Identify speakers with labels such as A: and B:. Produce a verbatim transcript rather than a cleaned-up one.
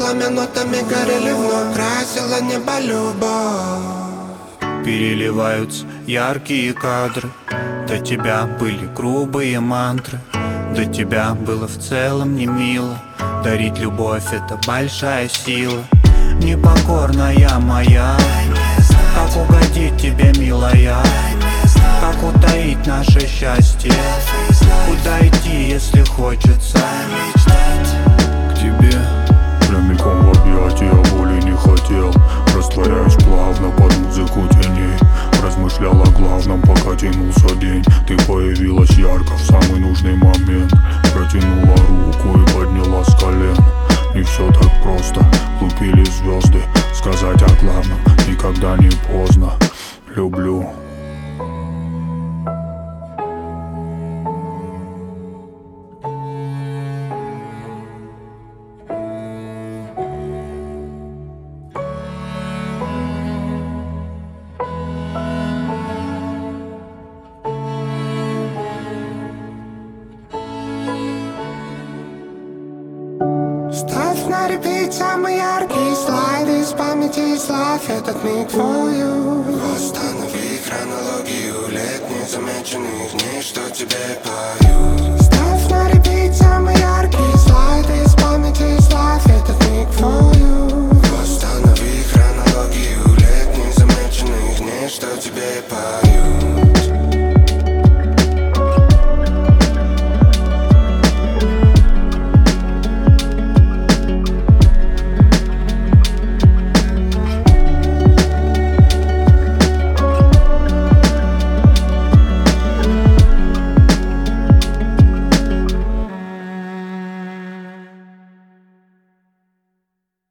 A: пламя нотами горели вновь, красила небо любовь.
B: Переливаются яркие кадры, до тебя были грубые мантры, до тебя было в целом не мило. Дарить любовь — это большая сила. Непокорная моя, как угодить тебе, милая, как утаить наше счастье, куда идти, если хочется
C: к тебе. Прямиком в объятия, боли не хотел. Растворяюсь плавно под музыку теней. Размышлял о главном, пока тянулся день. Ты появилась ярко в самый нужный момент. Протянула руку и подняла с колен. Не все так просто, лупили звезды. Сказать о главном никогда не поздно. Люблю.
A: Ставь на репит самые яркие слайды из памяти и славь этот миг твою. Восстанови хронологию лет незамеченных дней, что тебе пою.